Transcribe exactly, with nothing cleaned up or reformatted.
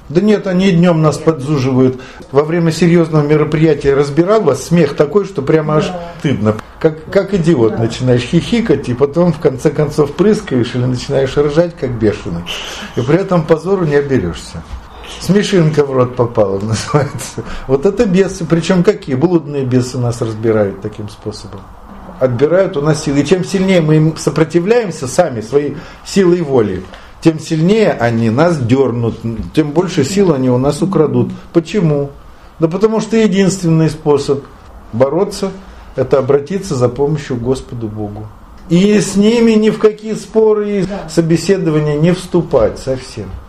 Да нет, они днем нас подзуживают. Во время серьезного мероприятия разбирал вас, смех такой, что прямо аж да. стыдно. Как, как идиот, да. Начинаешь хихикать, и потом в конце концов прыскаешь или начинаешь ржать, как бешеный. И при этом позору не оберешься. Смешинка в рот попала, называется. Вот это бесы. Причем какие? Блудные бесы нас разбирают таким способом. Отбирают у нас силы. И чем сильнее мы им сопротивляемся сами, своей силой воли, тем сильнее они нас дернут, тем больше сил они у нас украдут. Почему? Да потому что единственный способ бороться – это обратиться за помощью к Господу Богу. И с ними ни в какие споры и собеседования не вступать совсем.